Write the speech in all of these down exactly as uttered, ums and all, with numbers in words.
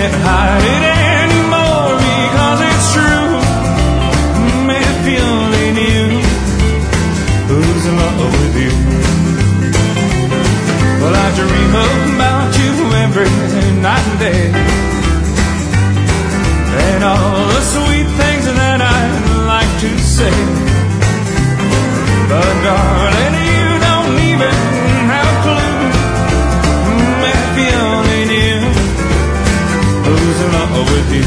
can't hide it anymore because it's true. If you only knew who's in love with you. Well, I dream about you every night and day, and all the sweet things that I'd like to say. But darling, you don't even have a clue. If you only knew who's in love with you.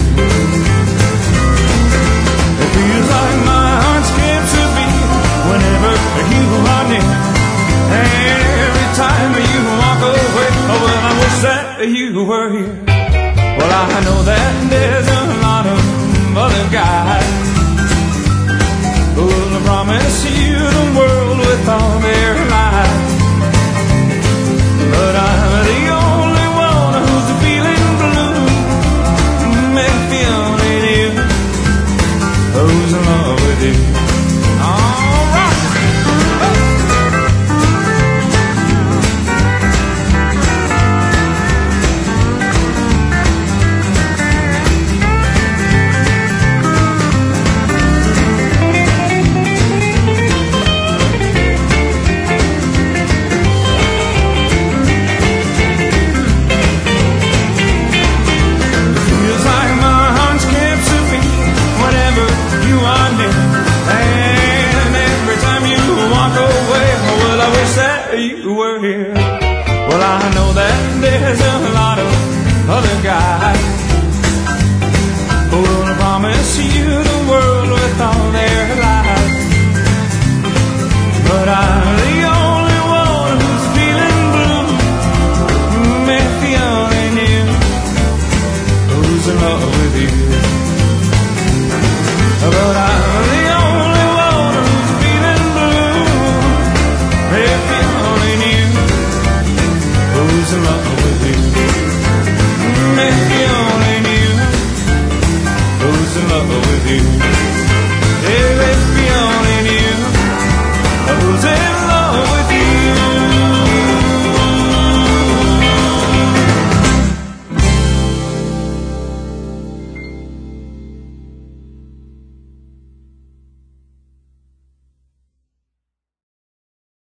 It feels like my heart skips a beat whenever you are near, and every time you walk away, oh well, I wish that you were here. Well, I know that there's a lot of other guys who will promise you the world with all their lies, but I'm the only one who's feeling blue. If you only knew who's in love with you. All right. You were here. Well, I know that there's a lot of other guys who will promise you the